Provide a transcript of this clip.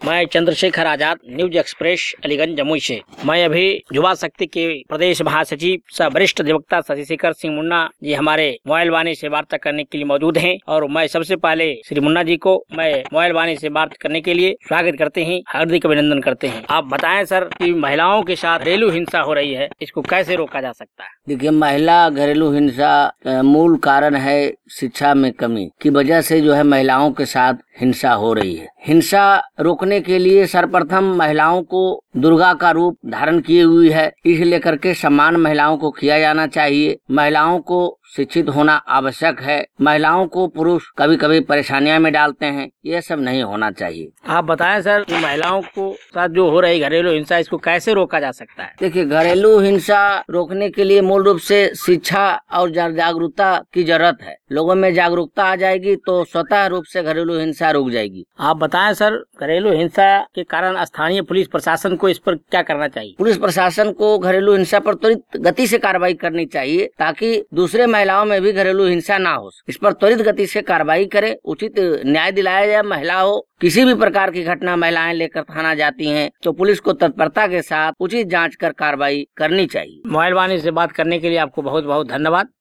मैं Chandrashekhar Azad, news express, Aliganj, Jamui से। मैं अभी युवा शक्ति के प्रदेश महासचिव सह वरिष्ठ अधिवक्ता शशिशेखर सिंह मुन्ना जी हमारे मोबाइल वाणी से वार्ता करने के लिए मौजूद हैं और मैं सबसे पहले श्री मुन्ना जी को मैं मोबाइल वाणी से बात करने के लिए स्वागत करते हैं, हार्दिक अभिनंदन करते हैं। आप बताएं सर कि महिलाओं के साथ घरेलू हिंसा हो रही है, इसको कैसे रोका जा सकता है? देखिए, महिला घरेलू हिंसा मूल कारण है शिक्षा में कमी की वजह से जो है महिलाओं के साथ हिंसा हो रही है। हिंसा रोकने के लिए सर्वप्रथम महिलाओं को दुर्गा का रूप धारण किए हुई है, इस लेकर के सम्मान महिलाओं को किया जाना चाहिए। महिलाओं को शिक्षित होना आवश्यक है। महिलाओं को पुरुष कभी कभी परेशानियां में डालते हैं, ये सब नहीं होना चाहिए। आप बताएं सर कि महिलाओं को साथ जो हो रही घरेलू हिंसा, इसको कैसे रोका जा सकता है? देखिए, घरेलू हिंसा रोकने के लिए मूल रूप से शिक्षा और जागरूकता की जरूरत है। लोगों में जागरूकता आ जाएगी तो स्वतः रूप से घरेलू हिंसा रुक जाएगी। आप बताएं सर, घरेलू हिंसा के कारण स्थानीय पुलिस प्रशासन को इस पर क्या करना चाहिए? पुलिस प्रशासन को घरेलू हिंसा पर त्वरित गति से कार्रवाई करनी चाहिए ताकि दूसरे महिलाओं में भी घरेलू हिंसा ना हो। इस पर त्वरित गति से कार्रवाई करे, उचित न्याय दिलाया जाए। महिला हो किसी भी प्रकार की घटना महिलाएं लेकर थाना जाती हैं तो पुलिस को तत्परता के साथ उचित जांच कर कार्रवाई करनी चाहिए। मोबाइल वाणी से बात करने के लिए आपको बहुत बहुत धन्यवाद।